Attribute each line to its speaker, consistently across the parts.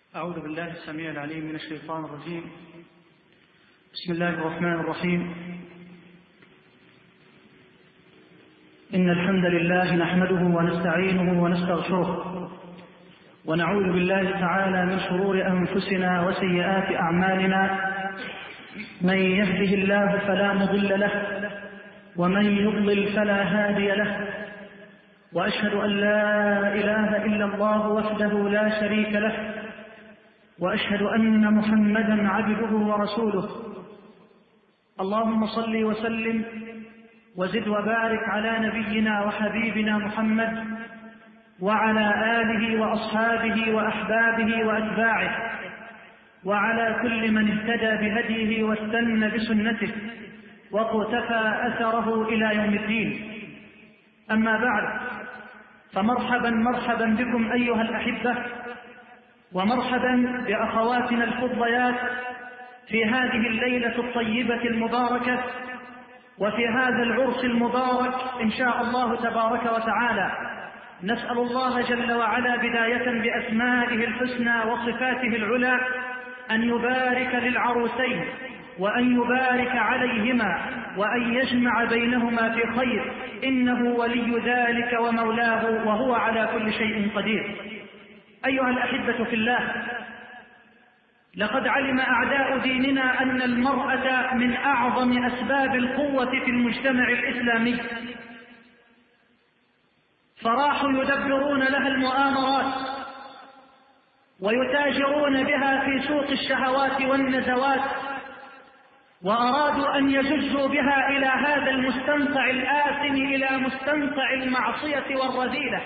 Speaker 1: أعوذ بالله السميع العليم من الشيطان الرجيم. بسم الله الرحمن الرحيم. إن الحمد لله نحمده ونستعينه ونستغفره، ونعوذ بالله تعالى من شرور أنفسنا وسيئات أعمالنا. من يهده الله فلا مضل له، ومن يضلل فلا هادي له، وأشهد أن لا إله إلا الله وحده لا شريك له، وأشهد أن محمدا عبده ورسوله. اللهم صل وسلم وزد وبارك على نبينا وحبيبنا محمد وعلى آله وأصحابه وأحبابه وأتباعه، وعلى كل من اهتدى بهديه واستنى بسنته واقتفى أثره إلى يوم الدين. أما بعد، فمرحبا مرحبا بكم أيها الأحبة، ومرحبا بأخواتنا الفضليات في هذه الليلة الطيبة المباركة، وفي هذا العرس المبارك إن شاء الله تبارك وتعالى. نسأل الله جل وعلا بداية بأسمائه الحسنى وصفاته العلى أن يبارك للعروسين، وأن يبارك عليهما، وأن يجمع بينهما في خير، إنه ولي ذلك ومولاه، وهو على كل شيء قدير. أيها الأحبة في الله، لقد علم أعداء ديننا أن المرأة من أعظم أسباب القوة في المجتمع الإسلامي، فراحوا يدبرون لها المؤامرات ويتاجرون بها في سوق الشهوات والنزوات، وأرادوا أن يجزوا بها إلى هذا المستنقع الآثم، إلى مستنقع المعصية والرذيلة.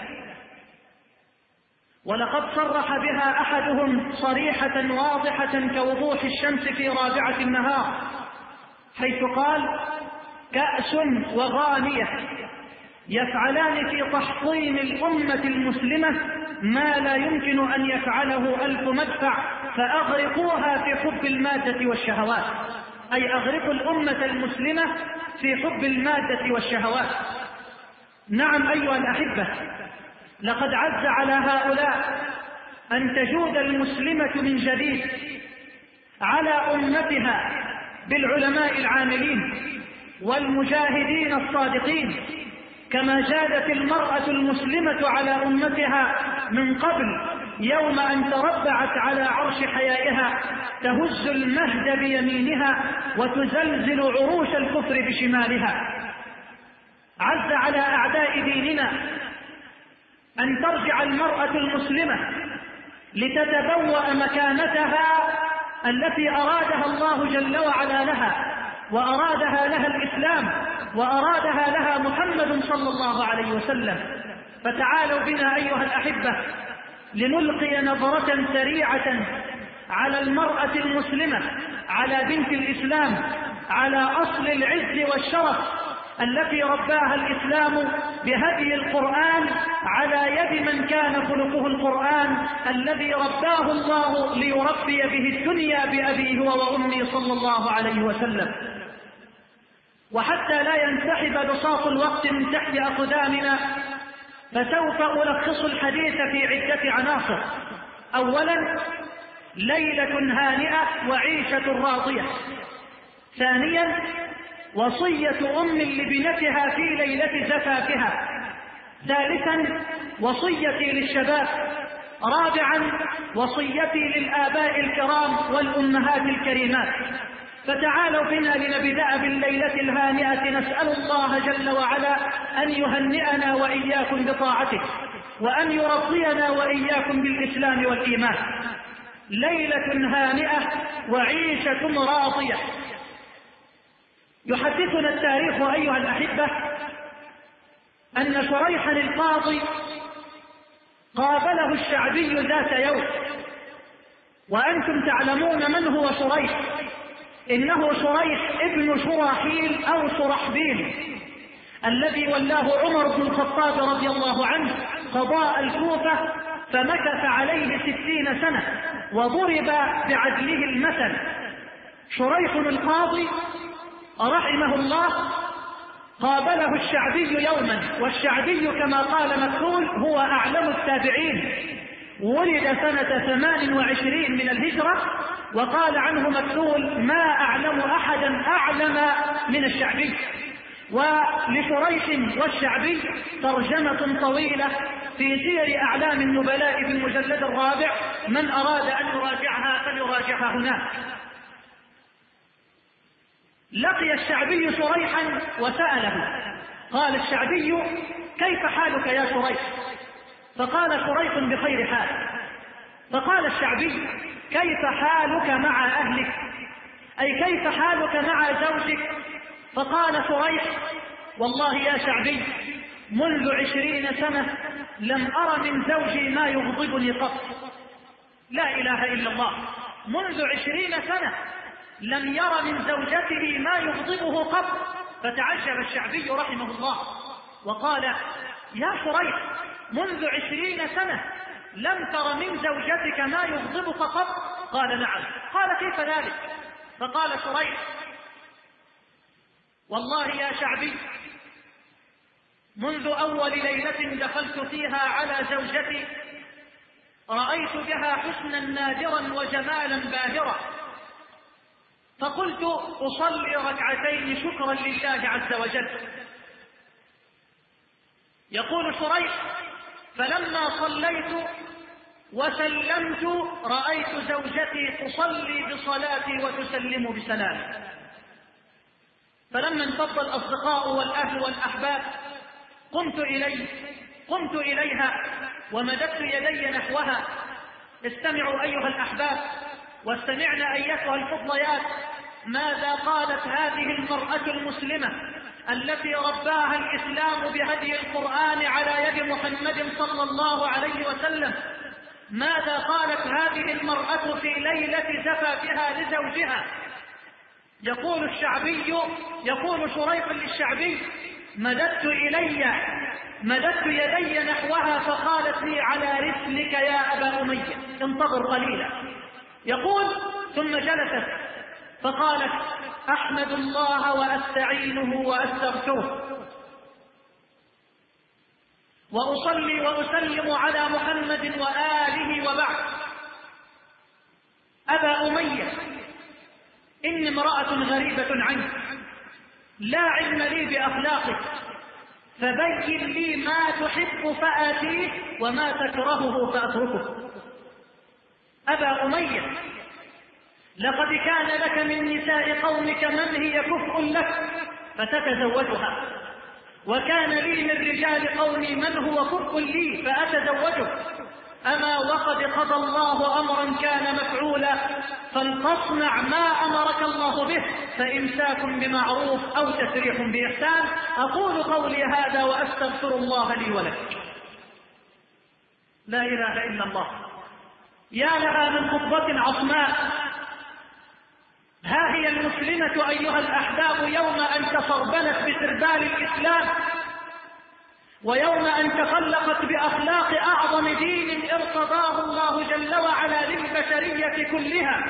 Speaker 1: ولقد صرح بها أحدهم صريحة واضحة كوضوح الشمس في رابعة النهار، حيث قال: كأس وغانية يفعلان في تحطيم الأمة المسلمة ما لا يمكن أن يفعله 1000 مدفع، فأغرقوها في حب المادة والشهوات. أي أغرقوا الأمة المسلمة في حب المادة والشهوات. نعم أيها الأحبة، لقد عز على هؤلاء أن تجود المسلمة من جديد على أمتها بالعلماء العاملين والمجاهدين الصادقين، كما جادت المرأة المسلمة على أمتها من قبل، يوم أن تربعت على عرش حيائها تهز المهد بيمينها وتزلزل عروش الكفر بشمالها. عز على أعداء ديننا أن ترجع المرأة المسلمة لتتبوأ مكانتها التي أرادها الله جل وعلا لها، وأرادها لها الإسلام، وأرادها لها محمد صلى الله عليه وسلم. فتعالوا بنا أيها الأحبة لنلقي نظرة سريعة على المرأة المسلمة، على بنت الإسلام، على أصل العز والشرف التي رباها الإسلام بهدي القرآن على يد من كان خلقه القرآن، الذي رباه الله ليربي به الدنيا بأبيه وأمه صلى الله عليه وسلم. وحتى لا ينسحب بساط الوقت من تحت أقدامنا، فسوف ألخص الحديث في عدة عناصر. أولا، ليلة هانئة وعيشة راضية. ثانيا، وصية أم لبنتها في ليلة زفافها. ثالثا، وصيتي للشباب. رابعا، وصيتي للآباء الكرام والأمهات الكريمات. فتعالوا بنا لنبدأ بالليلة الهانئة، نسأل الله جل وعلا أن يهنئنا وإياكم بطاعته، وأن يرضينا وإياكم بالإسلام والإيمان. ليلة هانئة وعيشة راضية. يحدثنا التاريخ أيها الأحبة أن شريحا القاضي قابله الشعبي ذات يوم. وأنتم تعلمون من هو شريح. إنه شريح ابن شراحيل أو شرحبيل، الذي ولاه عمر بن الخطاب رضي الله عنه قضاء الكوفة، فمكث عليه 60 سنة وضرب بعدله المثل. شريح القاضي رحمه الله قابله الشعبي يوما، والشعبي كما قال مكحول هو أعلم التابعين، ولد سنة 28 من الهجرة، وقال عنه مكحول: ما أعلم أحدا أعلم من الشعبي. ولشريح والشعبي ترجمة طويلة في سير أعلام النبلاء في المجلد الرابع، من أراد أن يراجعها فليراجعها هناك. لقي الشعبي شريحا وسأله، قال الشعبي: كيف حالك يا شريح؟ فقال شريح: بخير حال. فقال الشعبي: كيف حالك مع أهلك؟ أي كيف حالك مع زوجك؟ فقال شريح: والله يا شعبي، منذ 20 سنة لم أر من زوجي ما يغضبني قط. لا إله إلا الله، منذ 20 سنة لم ير من زوجته ما يغضبه قط. فتعجب الشعبي رحمه الله وقال: يا شريح، منذ 20 سنة لم تر من زوجتك ما يغضبك قط؟ قال: نعم. قال: كيف ذلك؟ فقال شريح: والله يا شعبي، منذ أول ليلة دخلت فيها على زوجتي رأيت بها حسنا نادرا وجمالا باهرا، فقلت أصلي ركعتين شكرا لله عز وجل. يقول شريح: فلما صليت وسلمت رأيت زوجتي تصلي بصلاتي وتسلم بسلامي. فلما انفض الأصدقاء والأهل والأحباب قمت إليها ومددت يدي نحوها. استمعوا أيها الأحباب واستمعنا أيتها الفضليات ماذا قالت هذه المرأة المسلمة التي رباها الإسلام بهدي القرآن على يد محمد صلى الله عليه وسلم. ماذا قالت هذه المرأة في ليلة زفافها لزوجها؟ يقول شريح للشعبي: مددت يدي نحوها فقالت لي: على رسلك يا أبا أمية، انتظر قليلا. يقول: ثم جلست فقالت: أحمد الله وأستعينه وأستغفره وأصلي وأسلم على محمد وآله وبعد. أبا أمية، إني امرأة غريبة عنك، لا علم لي بأخلاقك، فبين لي ما تحب فآتيه وما تكرهه فأتركه. أبا أمية، لقد كان لك من نساء قومك من هي كفء لك فتتزوجها، وكان لي من رجال قومي من هو كفء لي فأتزوجه. أما وقد قضى الله أمرا كان مفعولا، فلتصنع ما أمرك الله به، فإمساك بمعروف أو تسريح بإحسان. أقول قولي هذا وأستغفر الله لي ولك. لا إله إلا الله. يا لها من خطبة عصماء. ها هي المسلمة أيها الأحباب يوم أن تسربلت بسربال الإسلام، ويوم أن تخلقت بأخلاق أعظم دين ارتضاه الله جل وعلا للبشرية كلها،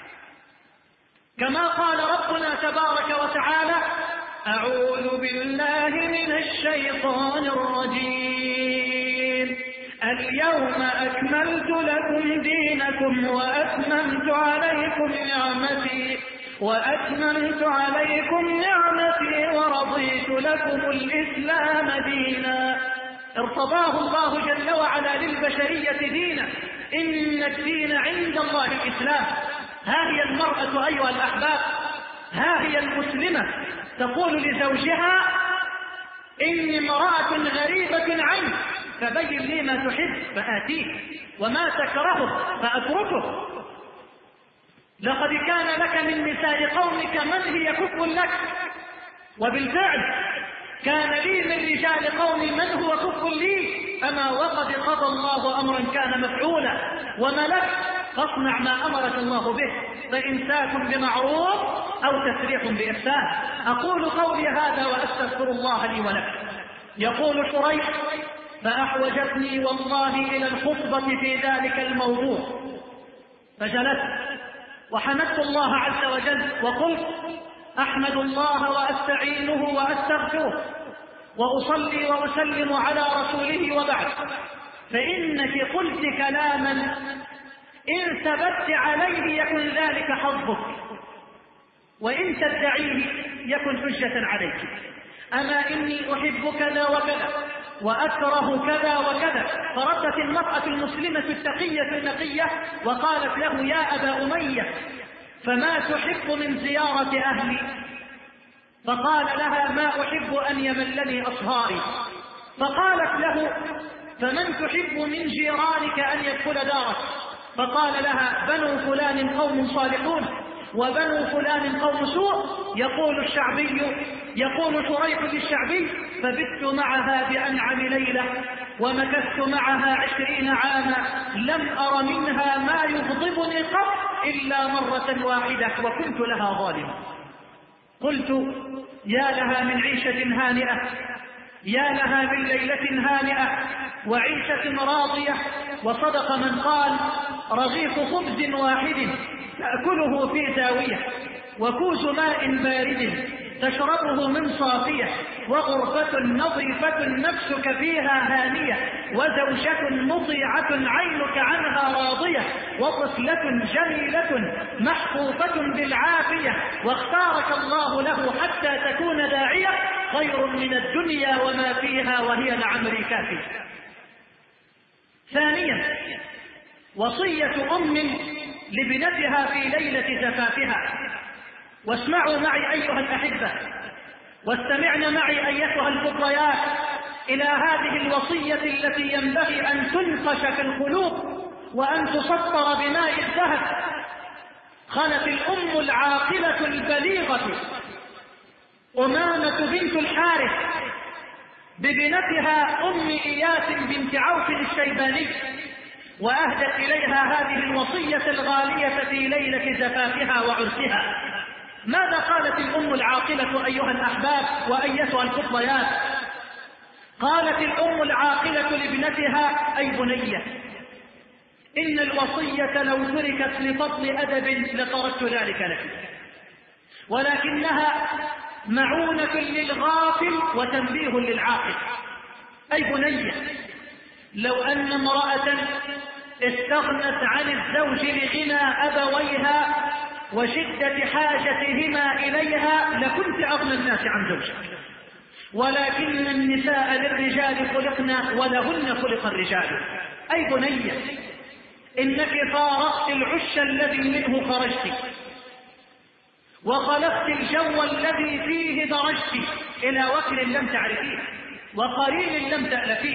Speaker 1: كما قال ربنا تبارك وتعالى: أعوذ بالله من الشيطان الرجيم، اليوم أكملت لكم دينكم وأتممت عليكم نعمتي ورضيت لكم الإسلام دينا. ارتضاه الله جل وعلا للبشرية دينا، إن الدين عند الله الإسلام. ها هي المرأة أيها الأحباب، ها هي المسلمة تقول لزوجها: إني امرأة غريبة عنك، فبين لي ما تحب فآتيه وما تكرهه فأتركه. لقد كان لك من نساء قومك من هي كفء لك، وبالفعل كان لي من رجال قومي من هو كفء لي. أما وقد قضى الله أمرا كان مفعولا، وما لك؟ فاصنع ما أمرك الله به، فإمساك بمعروف أو تسريح بإحسان. أقول قولي هذا وأستغفر الله لي ولك. يقول شريح: فأحوجتني والله إلى الخطبة في ذلك الموضوع، فجلست وحمدت الله عز وجل وقلت: أحمد الله وأستعينه وأستغفره وأصلي وأسلم على رسوله وبعد. فإنك قلت كلاما إن ثبت عليه يكن ذلك حظك، وإن تدعيه يكن حجة عليك. أما إني أحب كذا وكذا وأكره كذا وكذا. فردت المرأة المسلمة التقية النقية وقالت له: يا أبا أمية، فما تحب من زيارة أهلي؟ فقال لها: ما أحب أن يملني أصهاري. فقالت له: فمن تحب من جيرانك أن يدخل دارك؟ فقال لها: بنو فلان قوم صالحون وبنو فلان قوم سوء. يقول شريح الشعبي: فبت معها بأنعم ليلة ومكثت معها 20 عاما، لم أر منها ما يغضبني قط إلا مرة واحدة وكنت لها ظالما. قلت: يا لها من عيشة هانئة، يا لها من ليلة هانئة وعيشة راضية. وصدق من قال: رغيف خبز واحد تأكله في زاوية، وكوز ماء بارد تشربه من صافية، وغرفة نظيفة نفسك فيها هانية، وزوجة مطيعة عينك عنها راضية، وطفلة جميلة محفوفة بالعافية، واختارك الله له حتى تكون داعية، خير من الدنيا وما فيها وهي لعمري كافية. ثانيا، وصية أم لابنتها في ليلة زفافها. واسمعوا معي أيها الأحبة، واستمعن معي أيتها الفضليات إلى هذه الوصية التي ينبغي أن تنقش في القلوب وأن تسطر بماء الذهب. قالت الأم العاقلة البليغة أمامة بنت الحارث ببنتها أم إياس بنت عوف الشيباني، وأهدت إليها هذه الوصية الغالية في ليلة زفافها وعرسها. ماذا قالت الأم العاقلة أيها الأحباب وأيتها الفضليات؟ قالت الأم العاقلة لابنتها: أي بنية، إن الوصية لو تركت لفضل أدب لتركت ذلك لك، ولكنها معونة للغافل وتنبيه للعاقل. أي بنية، لو أن امرأة استغنت عن الزوج لغنى أبويها وشدة حاجتهما إليها لكنت أغنى الناس عن زوجك، ولكن النساء للرجال خلقنا ولهن خلق الرجال. أي بنية، إنك فارقت العش الذي منه خرجت، وخلقت الجو الذي فيه درجت إلى وكل لم تعرفيه وقرين لم تألفيه،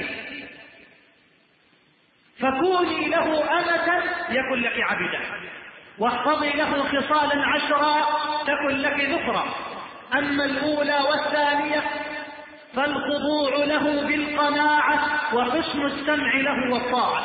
Speaker 1: فكوني له أمة يكن لك عبدا، واحفظي له خصالا 10 تكن لك ذكرى. أما الأولى والثانية فالخضوع له بالقناعة وحسن السمع له والطاعة.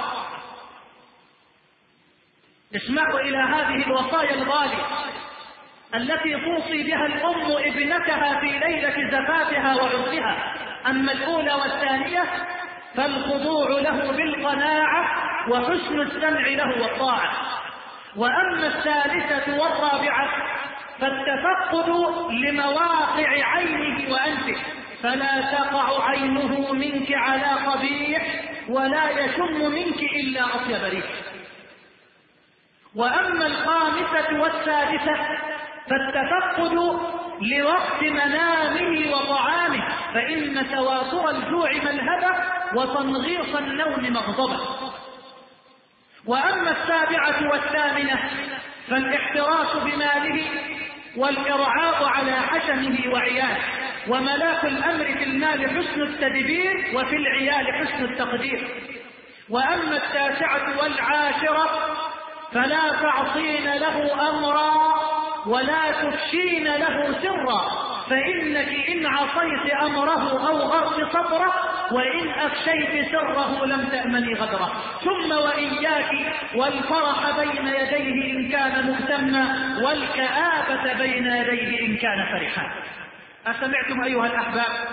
Speaker 1: اسمعوا إلى هذه الوصايا الغالية التي توصي بها الأم ابنتها في ليلة زفافها وعرسها. أما الأولى والثانية فالخضوع له بالقناعة وحسن السمع له والطاعة. وأما الثالثة والرابعة فالتفقد لمواقع عينه وأنفه، فلا تقع عينه منك على قبيح ولا يشم منك إلا أطيب ريح. وأما الخامسة والسادسة فالتفقد لوقت منامه وطعامه، فإن تواتر الجوع ملهبة وتنغيص النوم مغضبة. وأما السابعة والثامنة فالاحتراس بماله والإرعاء على حشمه وعياله، وملاك الأمر في المال حسن التدبير وفي العيال حسن التقدير. وأما التاسعة والعاشرة فلا تعصين له أمرا ولا تفشين له سرا، فإنك إن عصيت أمره أو غرت صبره، وإن أفشيت سره لم تأمني غدره. ثم وإياك والفرح بين يديه إن كان مهتما، والكآبة بين يديه إن كان فرحا. أسمعتم أيها الأحباب؟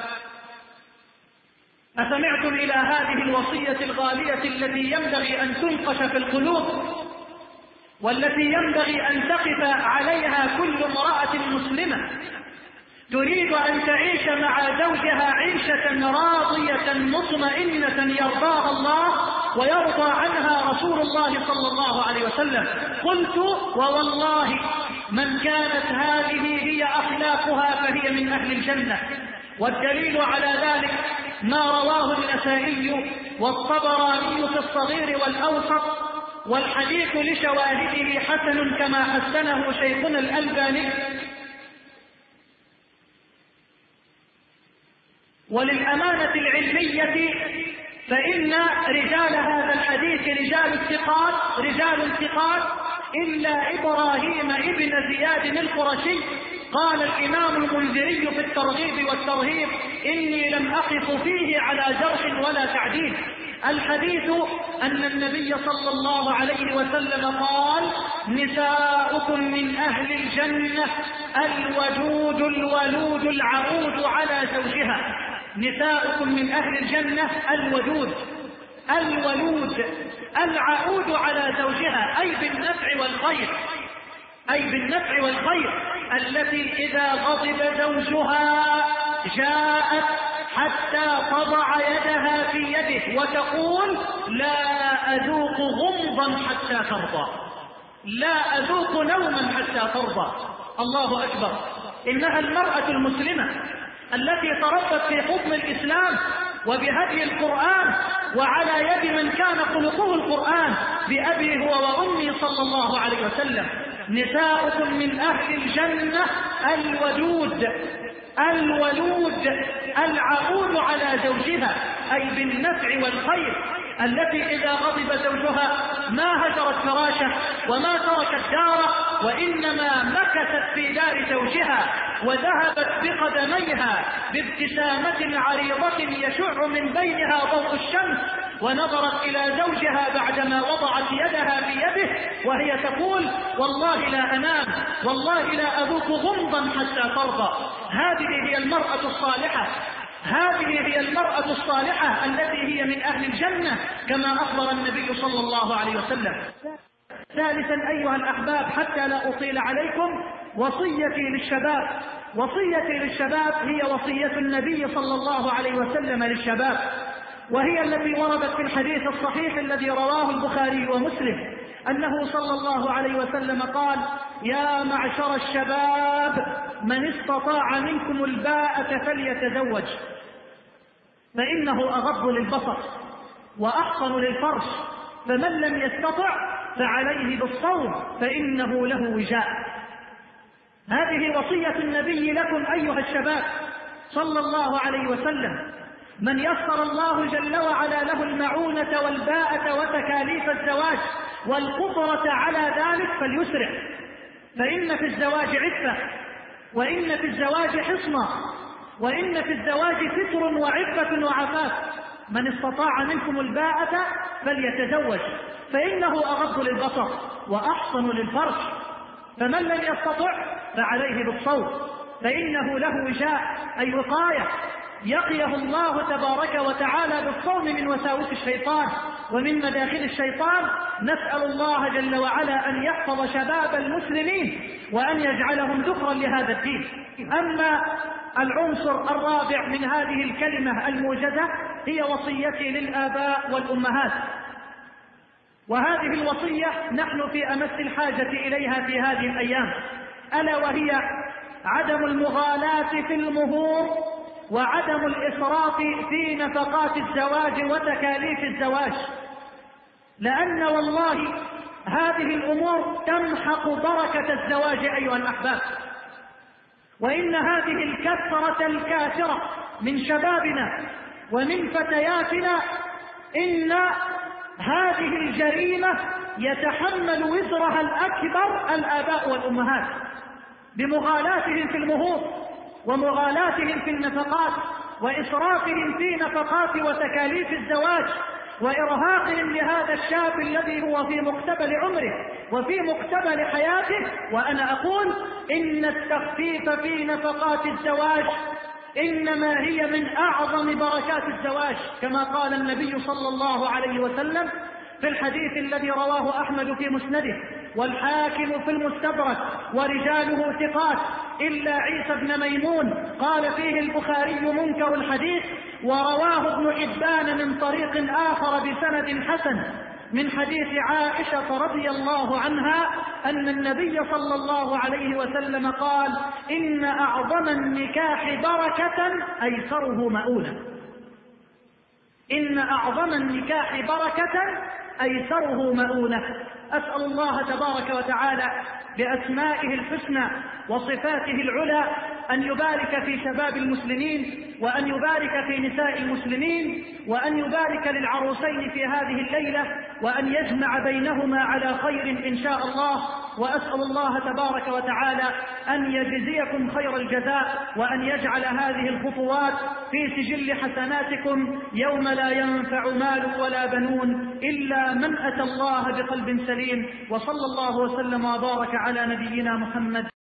Speaker 1: أسمعتم إلى هذه الوصية الغالية التي ينبغي أن تنقش في القلوب، والتي ينبغي أن تقف عليها كل امرأة مسلمة تريد أن تعيش مع زوجها عيشة راضية مطمئنة يرضاها الله؟ ويرضى عنها رسول الله صلى الله عليه وسلم. قلت ووالله من كانت هذه هي أخلاقها فهي من أهل الجنة. والدليل على ذلك ما رواه النسائي والطبراني في الصغير والأوسط، والحديث لشواهده حسن كما حسنه شيخنا الألباني. وللأمانة العلمية فإن رجال هذا الحديث رجال ثقات إلا إبراهيم ابن زياد القرشي. قال الإمام المنذري في الترغيب والترهيب: إني لم أقف فيه على جرح ولا تعديل. الحديث أن النبي صلى الله عليه وسلم قال: نساؤكم من أهل الجنة الودود الولود العود على زوجها. نساؤكم من أهل الجنة الودود الولود العود على زوجها، أي بالنفع والخير، التي إذا غضب زوجها جاءت حتى تضع يدها في يده وتقول: لا أذوق غمضا حتى ترضى، لا أذوق نوما حتى ترضى. الله أكبر. إنها المرأة المسلمة التي تربت في حكم الإسلام وبهدي القرآن وعلى يد من كان خلقه القرآن بأبي هو وأمي صلى الله عليه وسلم. نساؤكم من أهل الجنة الودود العود على زوجها، أي بالنفع والخير، التي إذا غضب زوجها ما هجرت فراشه وما تركت داره، وإنما مكثت في دار زوجها وذهبت بقدميها بابتسامة عريضة يشع من بينها ضوء الشمس، ونظرت إلى زوجها بعدما وضعت يدها في يده وهي تقول: والله لا أنام، والله لا أذوق غمضا حتى ترضى. هذه هي المرأة الصالحة التي هي من أهل الجنة كما أخبر النبي صلى الله عليه وسلم. ثالثا أيها الأحباب، حتى لا أطيل عليكم، وصيتي للشباب هي وصية النبي صلى الله عليه وسلم للشباب، وهي التي وردت في الحديث الصحيح الذي رواه البخاري ومسلم، أنه صلى الله عليه وسلم قال: يا معشر الشباب من استطاع منكم الباءة فليتزوج، فإنه أغض للبصر وأحصن للفرج، فمن لم يستطع فعليه بالصوم فإنه له وجاء. هذه وصية النبي لكم أيها الشباب صلى الله عليه وسلم. من يسر الله جل وعلا له المعونة والباءة وتكاليف الزواج والقدرة على ذلك فليسرع، فإن في الزواج عفة، وإن في الزواج حصنة، وإن في الزواج ستر وعفة وعفاف. من استطاع منكم الباءة فليتزوج، فإنه أغض للبصر وأحصن للفرج، فمن لم يستطع فعليه بالصوم فإنه له وجاء، أي وقاية يقيه الله تبارك وتعالى بالصوم من وساوس الشيطان ومن مداخل الشيطان. نسأل الله جل وعلا أن يحفظ شباب المسلمين وأن يجعلهم ذخرا لهذا الدين. أما العنصر الرابع من هذه الكلمة الموجزة هي وصيتي للآباء والأمهات، وهذه الوصية نحن في أمس الحاجة إليها في هذه الأيام، ألا وهي عدم المغالاة في المهور وعدم الإسراف في نفقات الزواج وتكاليف الزواج، لأن والله هذه الأمور تمحق بركة الزواج أيها الأحباب. وإن هذه الكثرة الكاثرة من شبابنا ومن فتياتنا، إن هذه الجريمة يتحمل وزرها الأكبر الآباء والأمهات بمغالاتهم في المهور ومغالاتهم في النفقات وإسرافهم في نفقات وتكاليف الزواج وإرهاقهم لهذا الشاب الذي هو في مقتبل عمره وفي مقتبل حياته. وأنا أقول إن التخفيف في نفقات الزواج إنما هي من أعظم بركات الزواج، كما قال النبي صلى الله عليه وسلم في الحديث الذي رواه أحمد في مسنده والحاكم في المستدرك ورجاله ثقات إلا عيسى بن ميمون قال فيه البخاري منكر الحديث: ورواه ابن حبان من طريق آخر بسند حسن من حديث عائشة رضي الله عنها أن النبي صلى الله عليه وسلم قال: إن أعظم النكاح بركة أيسره مؤونة. إن أعظم النكاح بركة أيسره مؤونة. أسأل الله تبارك وتعالى بأسمائه الحسنى وصفاته العلى أن يبارك في شباب المسلمين، وأن يبارك في نساء المسلمين، وأن يبارك للعروسين في هذه الليلة، وأن يجمع بينهما على خير إن شاء الله. وأسأل الله تبارك وتعالى أن يجزيكم خير الجزاء، وأن يجعل هذه الخطوات في سجل حسناتكم يوم لا ينفع مال ولا بنون إلا من أتى الله بقلب سليم. وصلى الله وسلم وبارك على نبينا محمد.